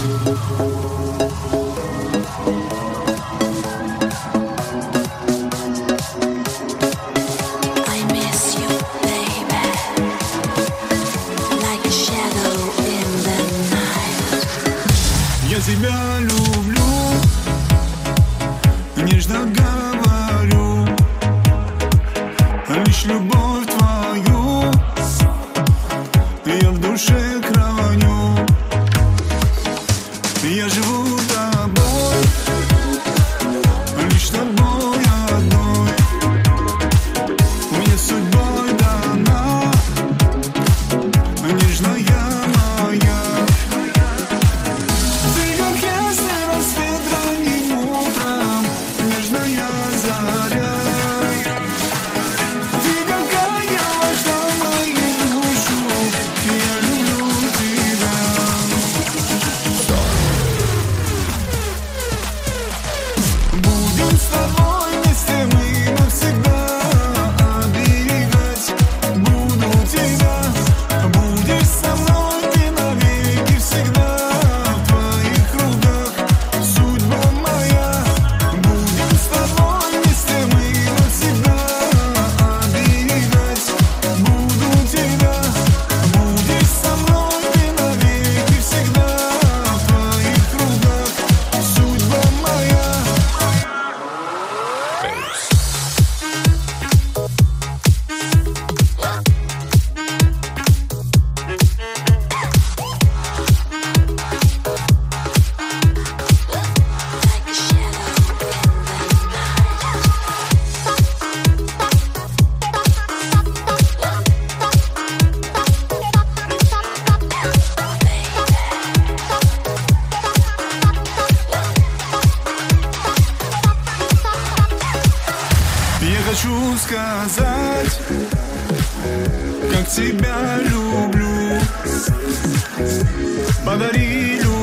Я тебя люблю, нежно говорю, лишь любовь твою я в душе храню. Я живу тобой, лишь тобой одной. Мне судьбой дана нежная моя. Ты как ясный рассвет ранним утром, нежная заря. Ты какая важна мою душу, я люблю тебя. Будем с тобой вместе мы навсегда оберегать. Буду тебя, будешь со мной ты навеки всегда. В твоих руках судьба моя. Будем с тобой вместе мы навсегда оберегать. Буду тебя, будешь со мной ты навеки всегда. В твоих руках судьба моя. Я хочу сказать, как тебя люблю. Подари любовь.